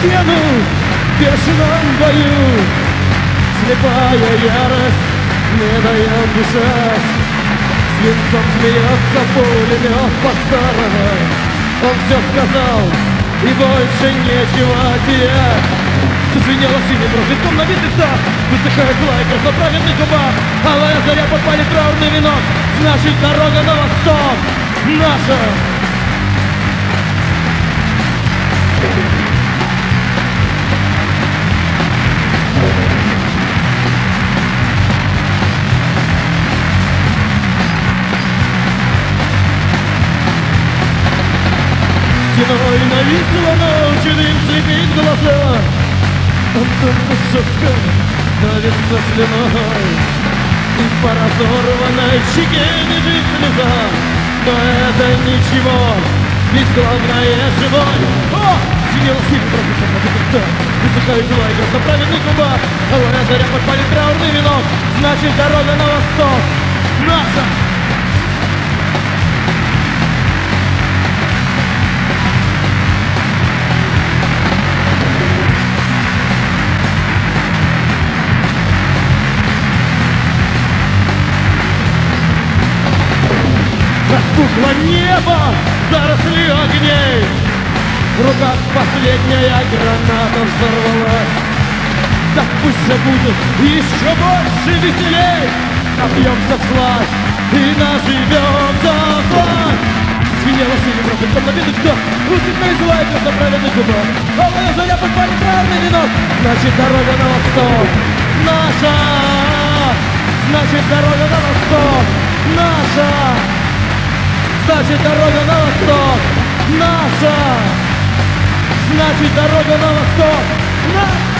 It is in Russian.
стену в бешеном бою. Слепая ярость не дает дышать. Свинцом смеется пулемет по-старому. Он все сказал, и больше нечего терять. Зазвенело синим рождеством на битых дах. Высыхает злая кровь на праведных губах. Алая заря подпалит траурный венок. Значит, дорога на восток наша. Стеной нависла ночь, и дым слепит глаза. Он только жестко давится слюной, и по разорванной щеке бежит слеза. Но это ничего, ведь главное живой. О! Синела синий пропусток на битых. Высыхает злая кровь на праведных губах. Алая заря подпалит траурный венок. Значит, дорога на восток наша. Распухло небо, заросли огней. В руках последняя граната взорвалась. Так пусть же будет еще больше веселей. Напьемся в сласть и наживемся в власть. Звенело синим рождеством на битых дах. Усыпная злая кровь на праведных губах. Алая заря подпалит траурный венок. Значит, дорога на восток наша. Значит, дорога на восток наша. Значит, дорога на восток наша. Значит, дорога на восток наша.